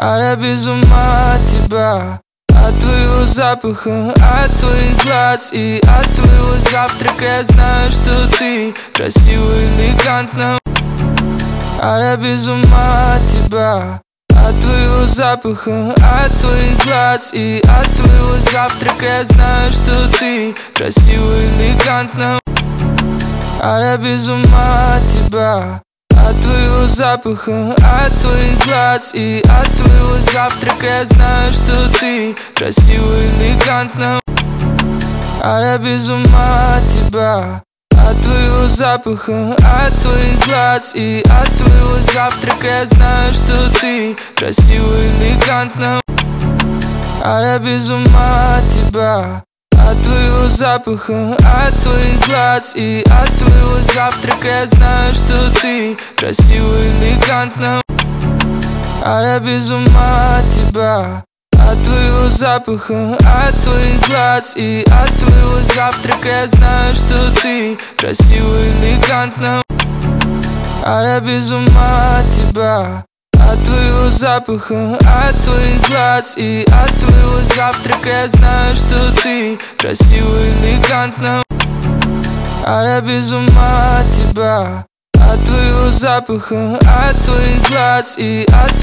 А я без ума от тебя, от твоего запаха, от твоих глаз и от твоего завтрака. Я знаю, что ты красиво, элегантно. А я без ума от тебя, от твоего запаха, от твоих глаз и от твоего завтрака. Я знаю, что ты красиво, элегантно. А я без ума от тебя, от твоего запаха, от твоих глаз и от твоего завтрака. Я знаю, что ты красиво, элегантно. А я без ума от тебя, от твоего запаха, от твоих глаз и от твоего завтрака. Я знаю, что ты красиво, элегантно. А я без ума от тебя, от твоего запаха, от твоих глаз и от твоего завтрака. Я знаю, что ты красиво, элегантно. А я без ума от тебя, от твоего запаха, от твоих глаз и от твоего завтрака. Я знаю, что ты красиво, элегантно. А я без ума от тебя, от твоего запаха, от твоих глаз и от твоего завтрака. Я знаю, что ты красиво, элегантно. А я без ума от тебя, от твоего запаха, от твоих глаз и от